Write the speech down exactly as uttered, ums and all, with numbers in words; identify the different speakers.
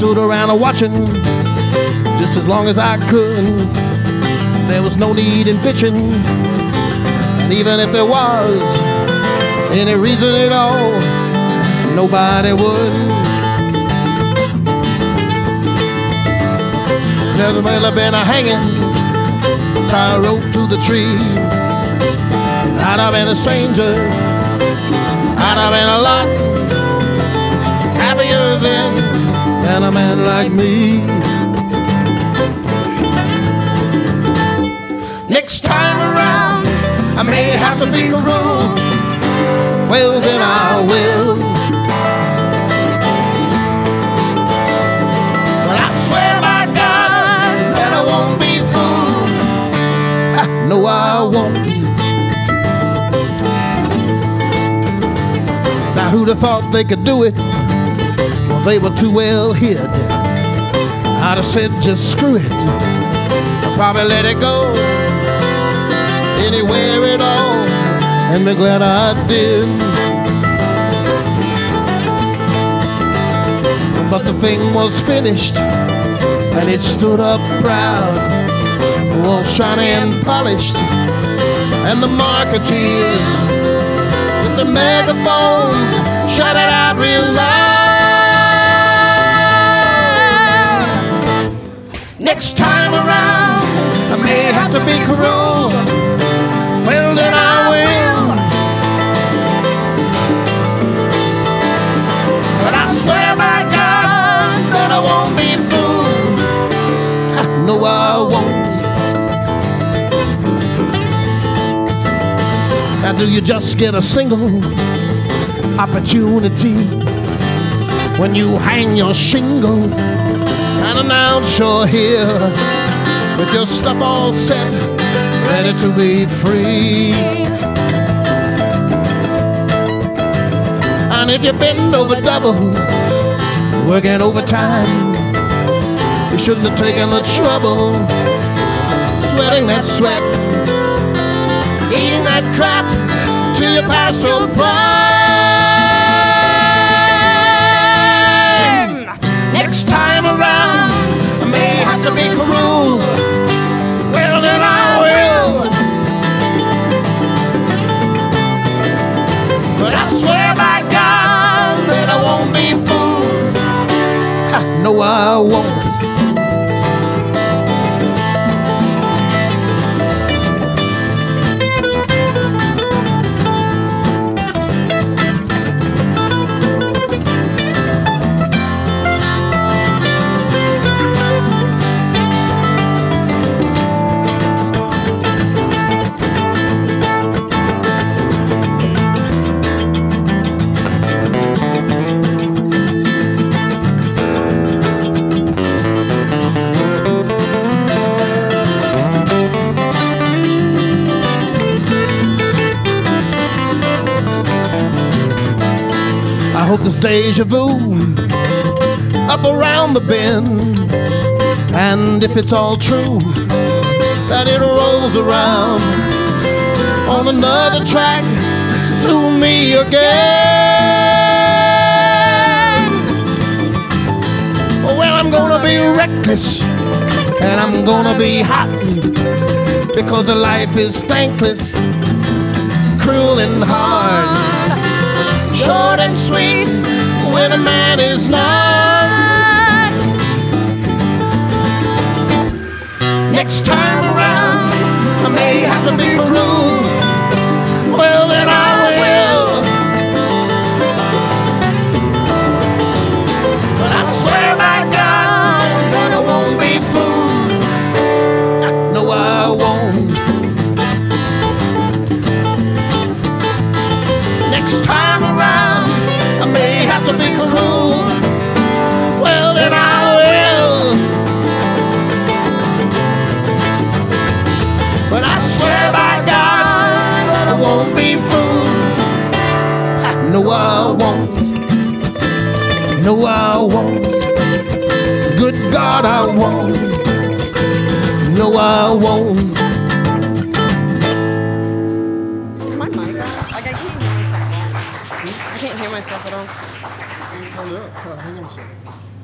Speaker 1: stood around watching just as long as I could. There was no need in bitching, and even if there was any reason at all, nobody would. There's well been a hanging, tie a rope to the tree. I'd have been a stranger, I'd have been a lot happier then than a man like me. Next time around, I may have to be cruel. Well, then I will. But I swear by God that I won't be fooled. Ha, no, I won't. Now, who'd have thought they could do it? Well, they were too well hid. I'd have said, just screw it. I'd probably let it go anywhere at all, and be glad I did. But the thing was finished, and it stood up proud, all shiny and polished, and the marketeers with the megaphones shouted out real loud. Next time around, I may have to be cruel. Well, then I will. But I swear by God that I won't be fooled. No, I won't. Now, do you just get a single opportunity when you hang your shingle and announce you're here with your stuff all set, ready to be free? And if you bend over double, working overtime, you shouldn't have taken the trouble, sweating that sweat, eating that crap till you pass your prime. Next time around, I may have to be cruel. Well, then I will. But I swear by God that I won't be fooled. Ha, no, I won't. I hope this deja vu up around the bend, and if it's all true, that it rolls around on another track to me again. Well, I'm gonna be reckless and I'm gonna be hot, because the life is thankless, cruel and hard, short and sweet when a man is not. Next time around, I may have to be cruel. Well, then I will. But I swear by God that I won't be fooled. No, I won't. Next time around, I may have to be cruel. Well, then I will. But I swear by God that I won't be fooled. No, I won't. No, I won't. Good God, I won't. No, I won't.
Speaker 2: My mic off? Like, I can't hear myself. I can't hear myself at all.
Speaker 1: Turn it up. Hang on a second.